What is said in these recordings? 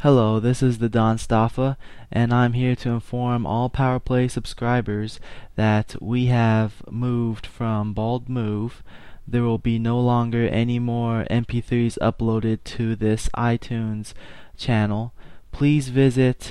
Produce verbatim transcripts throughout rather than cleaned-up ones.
Hello, this is the Don Staffa, and I'm here to inform all PowerPlay subscribers that we have moved from Bald Move. There will be no longer any more M P threes uploaded to this iTunes channel. Please visit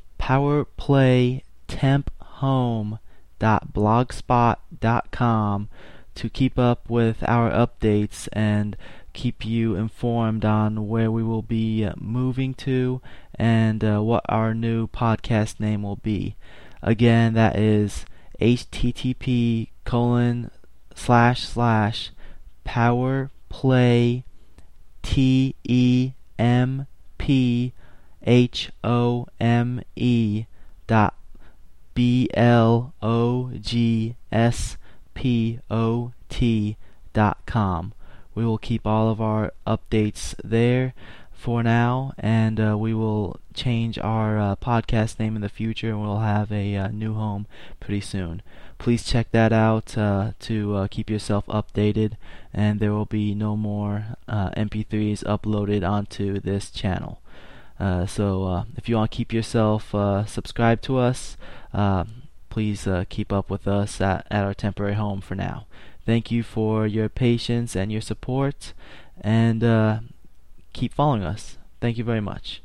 powerplaytemphome dot blogspot dot com to keep up with our updates and keep you informed on where we will be moving to and uh, what our new podcast name will be. Again, that is http colon slash slash powerplay t e m p h o m e dot b l o g s p o t dot com. We will keep all of our updates there for now, and uh, we will change our uh, podcast name in the future, and we'll have a uh, new home pretty soon. Please check that out uh, to uh, keep yourself updated, and there will be no more uh, M P threes uploaded onto this channel. Uh, so uh, if you want to keep yourself uh, subscribed to us, uh, please uh, keep up with us at, at our temporary home for now. Thank you for your patience and your support, and uh, keep following us. Thank you very much.